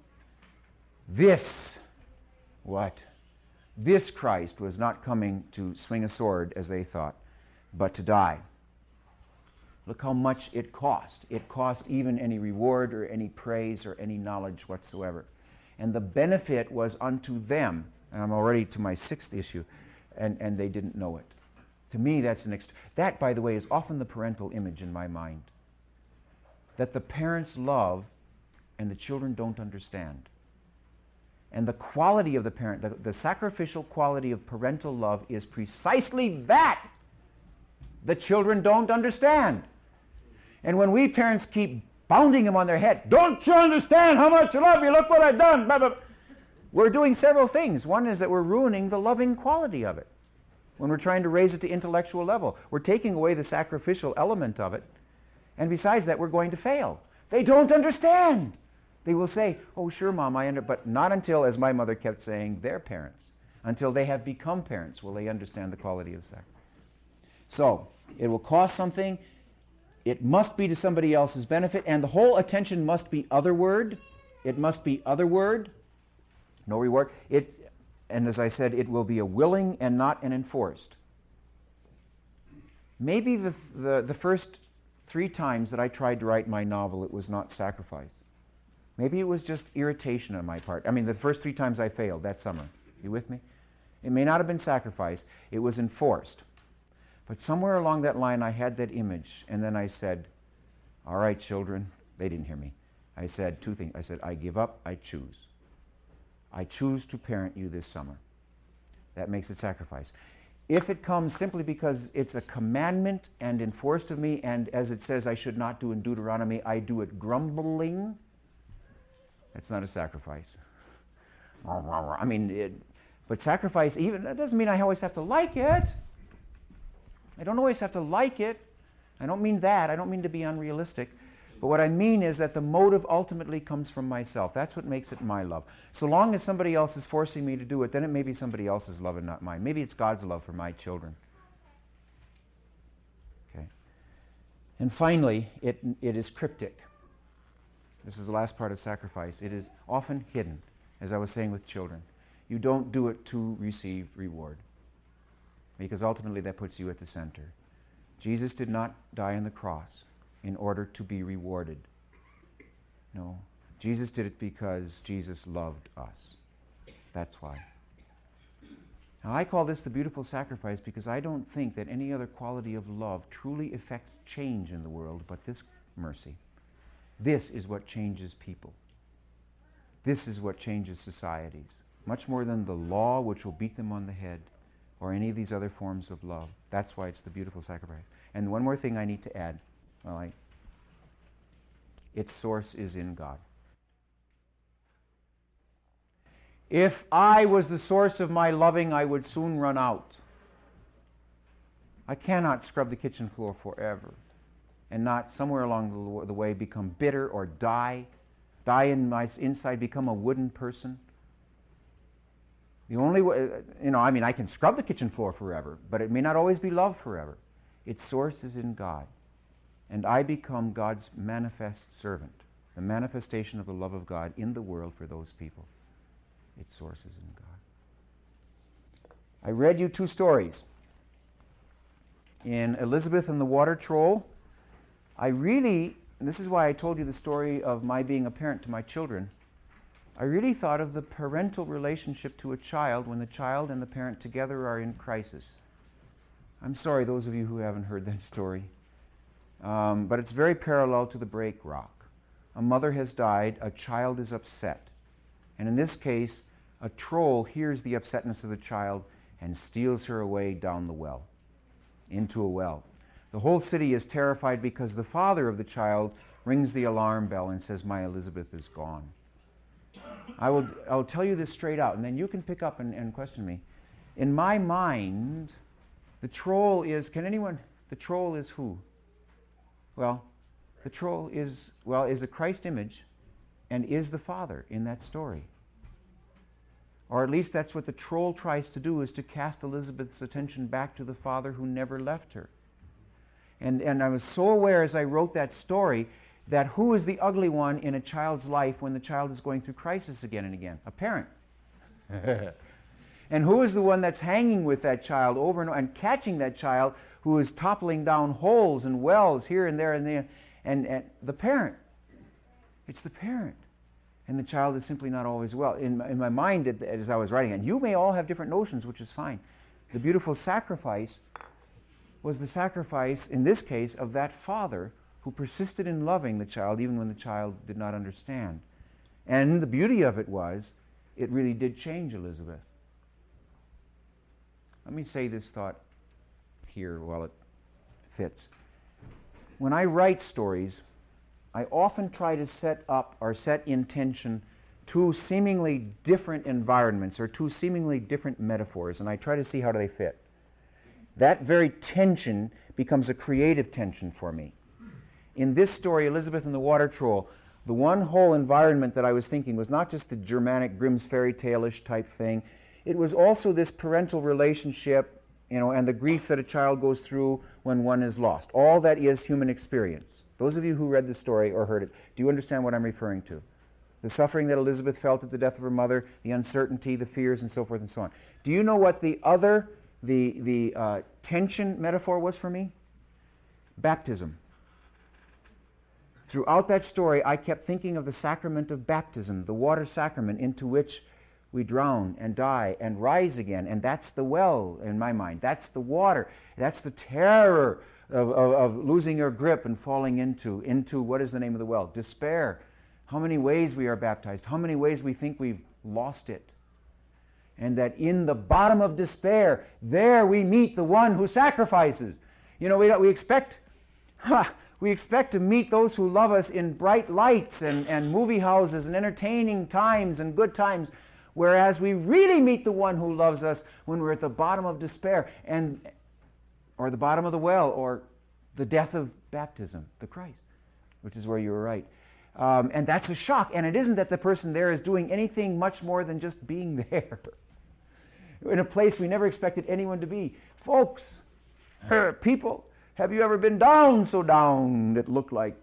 This, what? This Christ was not coming to swing a sword, as they thought, but to die. Look how much it cost. It cost even any reward or any praise or any knowledge whatsoever. And the benefit was unto them. And I'm already to my sixth issue, and, and they didn't know it. To me, that's an ext- that, by the way, is often the parental image in my mind. That the parents love and the children don't understand. And the quality of the parent, the, the sacrificial quality of parental love is precisely that the children don't understand. And when we parents keep bounding them on their head, don't you understand how much I love you? Look what I've done. Blah, blah. We're doing several things. One is that we're ruining the loving quality of it. When we're trying to raise it to intellectual level, we're taking away the sacrificial element of it. And besides that, we're going to fail. They don't understand. They will say, oh, sure, Mom, I understand. But not until, as my mother kept saying, their parents. Until they have become parents will they understand the quality of sacrifice. So, it will cost something. It must be to somebody else's benefit. And the whole attention must be otherward. It must be otherward. No reward. It, and as I said, it will be a willing and not an enforced. Maybe the, the, the first three times that I tried to write my novel, it was not sacrifice. Maybe it was just irritation on my part. I mean, the first three times I failed that summer. You with me? It may not have been sacrifice. It was enforced. But somewhere along that line, I had that image. And then I said, all right, children. They didn't hear me. I said two things. I said, I give up. I choose. I choose to parent you this summer. That makes it sacrifice. If it comes simply because it's a commandment and enforced of me, and as it says I should not do in Deuteronomy, I do it grumbling, that's not a sacrifice. I mean, it, but sacrifice, even that doesn't mean I always have to like it. I don't always have to like it. I don't mean that. I don't mean to be unrealistic. But what I mean is that the motive ultimately comes from myself. That's what makes it my love. So long as somebody else is forcing me to do it, then it may be somebody else's love and not mine. Maybe it's God's love for my children. Okay. And finally, it, it is cryptic. This is the last part of sacrifice. It is often hidden, as I was saying with children. You don't do it to receive reward, because ultimately that puts you at the center. Jesus did not die on the cross in order to be rewarded. No. Jesus did it because Jesus loved us. That's why. Now, I call this the beautiful sacrifice because I don't think that any other quality of love truly effects change in the world but this mercy. This is what changes people. This is what changes societies. Much more than the law which will beat them on the head or any of these other forms of love. That's why it's the beautiful sacrifice. And one more thing I need to add. Well, I, its source is in God. If I was the source of my loving, I would soon run out. I cannot scrub the kitchen floor forever and not somewhere along the way become bitter or die, die in my inside, become a wooden person. The only way, you know, I mean, I can scrub the kitchen floor forever, but it may not always be love forever. Its source is in God. And I become God's manifest servant, the manifestation of the love of God in the world for those people. Its source is in God. I read you two stories. In Elizabeth and the Water Troll, I really, and this is why I told you the story of my being a parent to my children, I really thought of the parental relationship to a child when the child and the parent together are in crisis. I'm sorry, those of you who haven't heard that story. Um, but it's very parallel to the break rock. A mother has died, a child is upset. And in this case, a troll hears the upsetness of the child and steals her away down the well, into a well. The whole city is terrified because the father of the child rings the alarm bell and says, "My Elizabeth is gone." I will I'll tell you this straight out, and then you can pick up and, and question me. In my mind, the troll is, can anyone, the troll is who? Well, the troll is, well, is a Christ image and is the father in that story. Or at least that's what the troll tries to do, is to cast Elizabeth's attention back to the father who never left her. And, and I was so aware as I wrote that story that who is the ugly one in a child's life when the child is going through crisis again and again? A parent. And who is the one that's hanging with that child over and over and catching that child who is toppling down holes and wells here and there and there? And, and the parent. It's the parent. And the child is simply not always well. In my, in my mind, as I was writing, and you may all have different notions, which is fine. The beautiful sacrifice was the sacrifice, in this case, of that father who persisted in loving the child even when the child did not understand. And the beauty of it was, it really did change Elizabeth. Let me say this thought here while it fits. When I write stories, I often try to set up or set in tension two seemingly different environments or two seemingly different metaphors, and I try to see how do they fit. That very tension becomes a creative tension for me. In this story, Elizabeth and the Water Troll, the one whole environment that I was thinking was not just the Germanic Grimm's fairy tale-ish type thing. It was also this parental relationship, you know, and the grief that a child goes through when one is lost. All that is human experience. Those of you who read the story or heard it, do you understand what I'm referring to? The suffering that Elizabeth felt at the death of her mother, the uncertainty, the fears, and so forth and so on. Do you know what the other, the, the uh, tension metaphor was for me? Baptism. Throughout that story, I kept thinking of the sacrament of baptism, the water sacrament into which we drown and die and rise again. And that's the well in my mind. That's the water. That's the terror of, of, of losing your grip and falling into, into, what is the name of the well? Despair. How many ways we are baptized. How many ways we think we've lost it. And that in the bottom of despair, there we meet the one who sacrifices. You know, we, we expect... Ha, We expect to meet those who love us in bright lights and, and movie houses and entertaining times and good times, whereas we really meet the one who loves us when we're at the bottom of despair, and or the bottom of the well, or the death of baptism, the Christ, which is where you were right. Um, and that's a shock, and it isn't that the person there is doing anything much more than just being there in a place we never expected anyone to be. Folks, people, have you ever been down so down it looked like,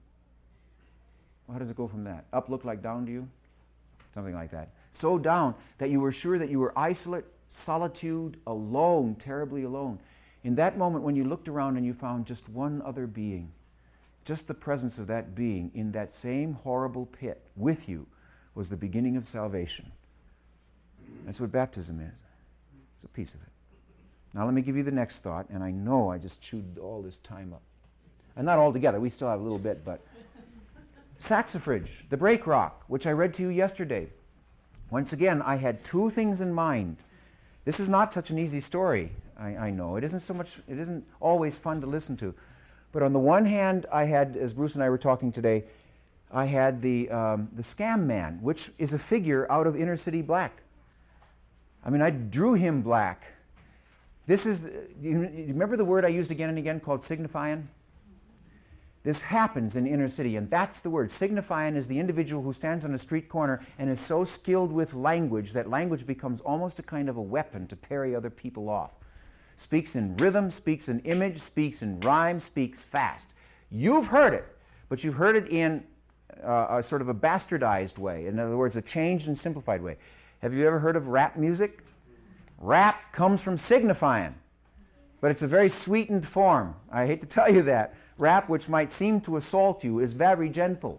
how does it go from that? Up looked like down to you? Something like that. So down that you were sure that you were isolate, solitude, alone, terribly alone. In that moment when you looked around and you found just one other being, just the presence of that being in that same horrible pit with you was the beginning of salvation. That's what baptism is. It's a piece of it. Now let me give you the next thought, and I know I just chewed all this time up. And not all together, we still have a little bit, but Saxifrage, the break rock, which I read to you yesterday. Once again, I had two things in mind. This is not such an easy story, I, I know. It isn't so much, it isn't always fun to listen to. But on the one hand, I had, as Bruce and I were talking today, I had the, um, the Scam Man, which is a figure out of Inner City Black. I mean, I drew him black. This is, you remember the word I used again and again called signifying? This happens in inner city, and that's the word. Signifying is the individual who stands on a street corner and is so skilled with language that language becomes almost a kind of a weapon to parry other people off. Speaks in rhythm, speaks in image, speaks in rhyme, speaks fast. You've heard it, but you've heard it in uh, a sort of a bastardized way. In other words, a changed and simplified way. Have you ever heard of rap music? Rap comes from signifying, but it's a very sweetened form. I hate to tell you that. Rap, which might seem to assault you, is very gentle.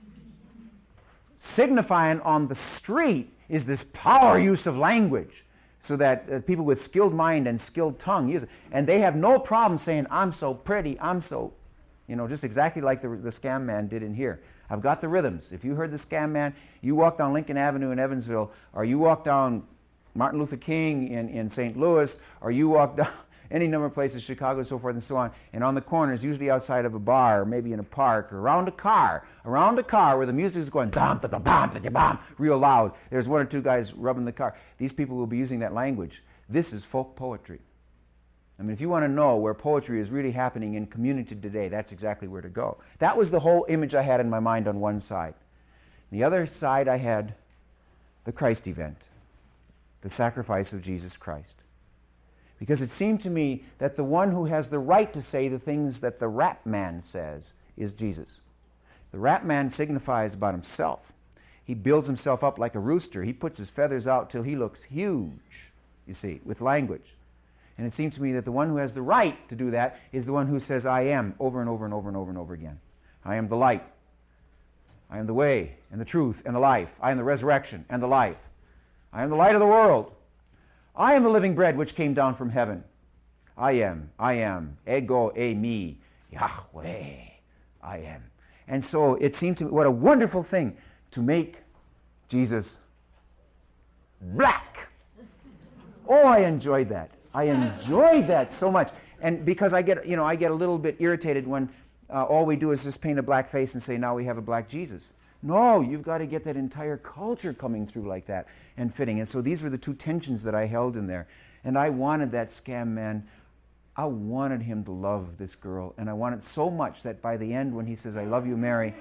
Signifying on the street is this power use of language, so that uh, people with skilled mind and skilled tongue use it. And they have no problem saying, I'm so pretty, I'm so, you know, just exactly like the, the Scam Man did in here. I've got the rhythms. If you heard the Scam Man, you walk down Lincoln Avenue in Evansville, or you walk down Martin Luther King in, in Saint Louis, or you walk down, any number of places, Chicago, so forth and so on. And on the corners, usually outside of a bar, or maybe in a park, or around a car, around a car where the music is going bam, bam, bam, bam, bam, real loud. There's one or two guys rubbing the car. These people will be using that language. This is folk poetry. I mean, if you want to know where poetry is really happening in community today, that's exactly where to go. That was the whole image I had in my mind on one side. The other side, I had the Christ event, the sacrifice of Jesus Christ. Because it seemed to me that the one who has the right to say the things that the rap man says is Jesus. The rap man signifies about himself. He builds himself up like a rooster. He puts his feathers out till he looks huge, you see, with language. And it seemed to me that the one who has the right to do that is the one who says, I am, over and over and over and over and over again. I am the light. I am the way and the truth and the life. I am the resurrection and the life. I am the light of the world. I am the living bread which came down from heaven. I am, I am, ego eimi, Yahweh, I am. And so it seemed to me, what a wonderful thing to make Jesus black. Oh, I enjoyed that. I enjoyed that so much. And because I get, you know, I get a little bit irritated when uh, all we do is just paint a black face and say, now we have a black Jesus. No, you've got to get that entire culture coming through like that and fitting. And so these were the two tensions that I held in there. And I wanted that scam man, I wanted him to love this girl. And I wanted so much that by the end when he says, I love you, Mary,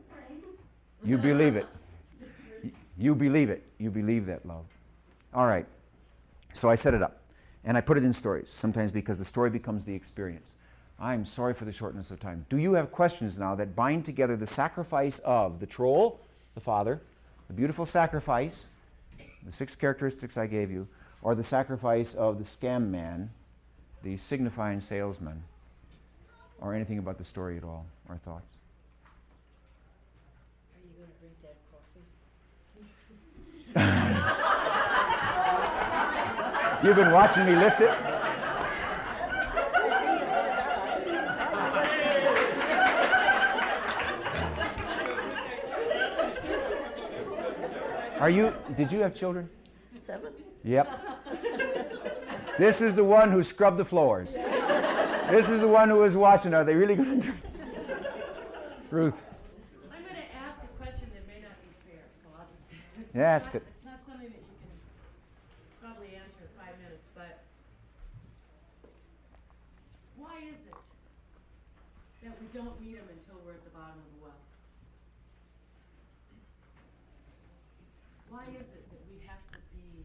you believe it. You believe it. You believe that love. All right. So I set it up. And I put it in stories, sometimes because the story becomes the experience. I'm sorry for the shortness of time. Do you have questions now that bind together the sacrifice of the troll, the father, the beautiful sacrifice, the six characteristics I gave you, or the sacrifice of the scam man, the signifying salesman, or anything about the story at all, or thoughts? Are you going to drink that coffee? You've been watching me lift it? Are you, did you have children? Seven. Yep. This is the one who scrubbed the floors. This is the one who was watching. Are they really going to drink? Ruth. I'm going to ask a question that may not be fair, so I'll just... Yeah, ask it. It's not something that you can probably answer in five minutes, but why is it that we don't meet him until we're at the bottom of the well? Why is it that we have to be...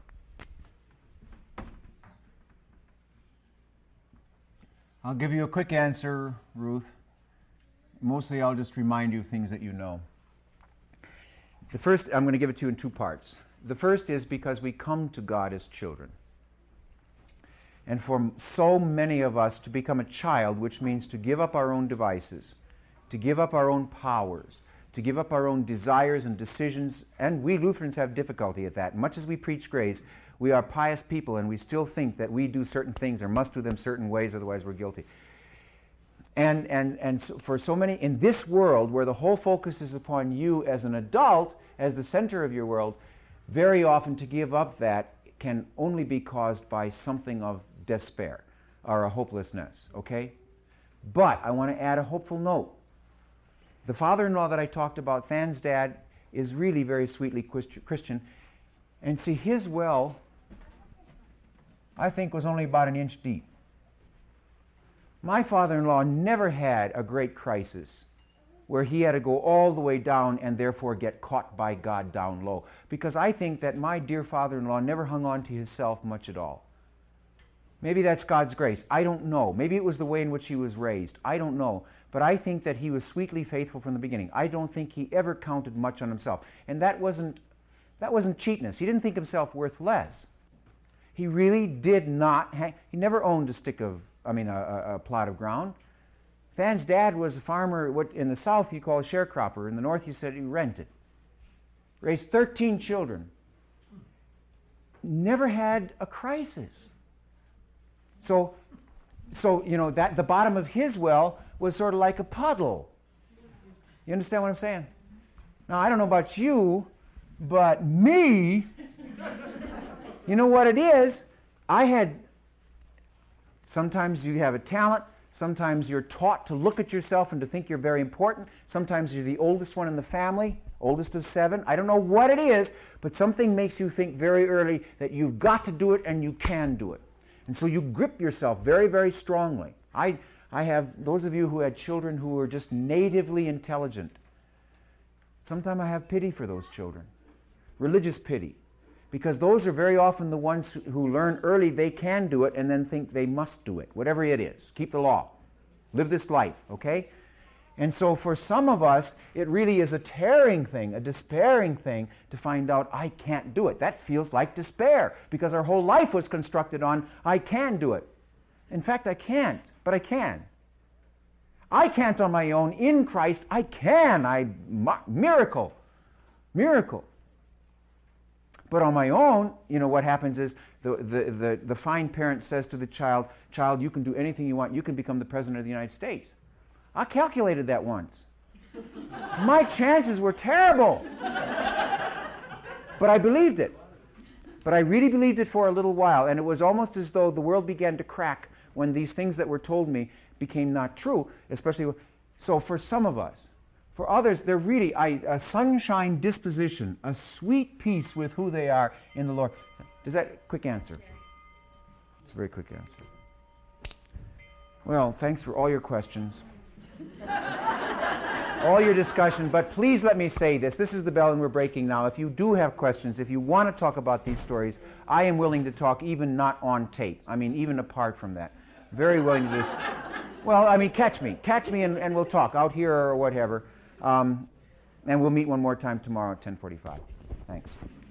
I'll give you a quick answer, Ruth. Mostly I'll just remind you of things that you know. The first, I'm going to give it to you in two parts. The first is because we come to God as children. And for so many of us to become a child, which means to give up our own devices, to give up our own powers, to give up our own desires and decisions, and we Lutherans have difficulty at that. Much as we preach grace, we are pious people and we still think that we do certain things or must do them certain ways, otherwise we're guilty. And, and, and so for so many in this world where the whole focus is upon you as an adult, as the center of your world, very often to give up that can only be caused by something of despair or a hopelessness, okay? But I want to add a hopeful note. The father-in-law that I talked about, Than's dad, is really very sweetly Christian. And see, his well, I think, was only about an inch deep. My father-in-law never had a great crisis where he had to go all the way down and therefore get caught by God down low. Because I think that my dear father-in-law never hung on to himself much at all. Maybe that's God's grace. I don't know. Maybe it was the way in which he was raised. I don't know. But I think that he was sweetly faithful from the beginning. I don't think he ever counted much on himself. And that wasn't, that wasn't cheapness. He didn't think himself worth less. He really did not hang, he never owned a stick of, I mean, a, a, a plot of ground. Than's dad was a farmer. What in the south you call a sharecropper. In the north you said he rented. Raised thirteen children. Never had a crisis. So, so you know, that the bottom of his well was sort of like a puddle. You understand what I'm saying? Now, I don't know about you, but me, you know what it is? I had Sometimes you have a talent. Sometimes you're taught to look at yourself and to think you're very important. Sometimes you're the oldest one in the family, oldest of seven. I don't know what it is, but something makes you think very early that you've got to do it and you can do it. And so you grip yourself very, very strongly. I, I have, those of you who had children who were just natively intelligent, sometimes I have pity for those children, religious pity. Because those are very often the ones who learn early they can do it and then think they must do it, whatever it is. Keep the law. Live this life, okay? And so for some of us, it really is a tearing thing, a despairing thing to find out I can't do it. That feels like despair because our whole life was constructed on I can do it. In fact, I can't, but I can. I can't on my own. In Christ, I can. I miracle. Miracle. But on my own, you know, what happens is the, the, the, the fine parent says to the child, child, you can do anything you want. You can become the President of the United States. I calculated that once. My chances were terrible. But I believed it. But I really believed it for a little while. And it was almost as though the world began to crack when these things that were told me became not true, especially. So for some of us, for others, they're really I, a sunshine disposition, a sweet peace with who they are in the Lord. Does that quick answer? It's a very quick answer. Well, thanks for all your questions, all your discussion. But please let me say this. This is the bell and we're breaking now. If you do have questions, if you want to talk about these stories, I am willing to talk even not on tape. I mean, even apart from that. Very willing to just, well, I mean, catch me. Catch me and, and we'll talk out here or whatever. Um, and we'll meet one more time tomorrow at ten forty-five. Thanks.